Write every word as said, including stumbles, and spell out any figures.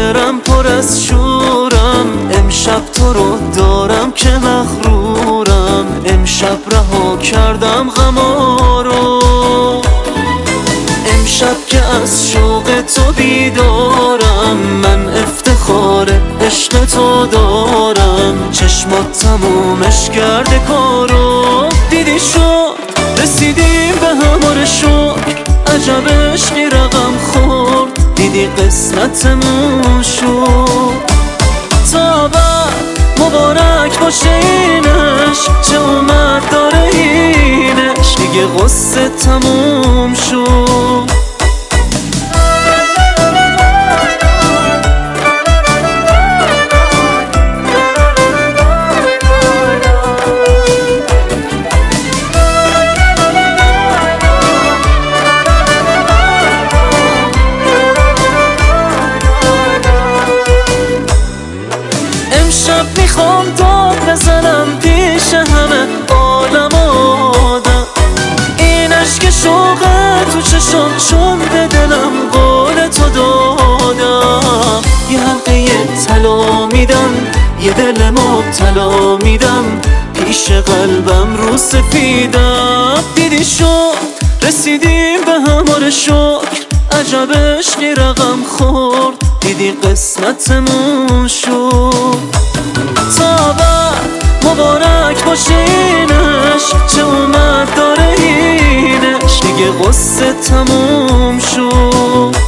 خاطرم پر از شورم، امشب تو رو دارم که مغرورم، امشب رها کردم غما رو، امشب که از شوق تو بیدارم، من افتخار عشق تو دارم، چشمات تمومش کرده کارو. دیدی شد رسیدیم به همار شکر، عجب عشقی رقم خورد، دیدی قسمتمون شد. تا بعد مبارک باشه اینش، چه اومد داره اینش، دیگه قصه تموم شد. امشب میخوام داد بزنم پیش همه عالم آدم، این عشق شوق تو چشم چون به دلم قول تو دادم. یه حلقه طلا میدم، یه دل مبتلا میدم، پیش قلبم رو سفیدم. دیدی شد رسیدیم به همار شکر، عجب عشقی رقم خورد، دیدی قسمتمون شد. تا بعد مبارک باشه اینش، چه اومد داره اینش، دیگه قصه تموم شد.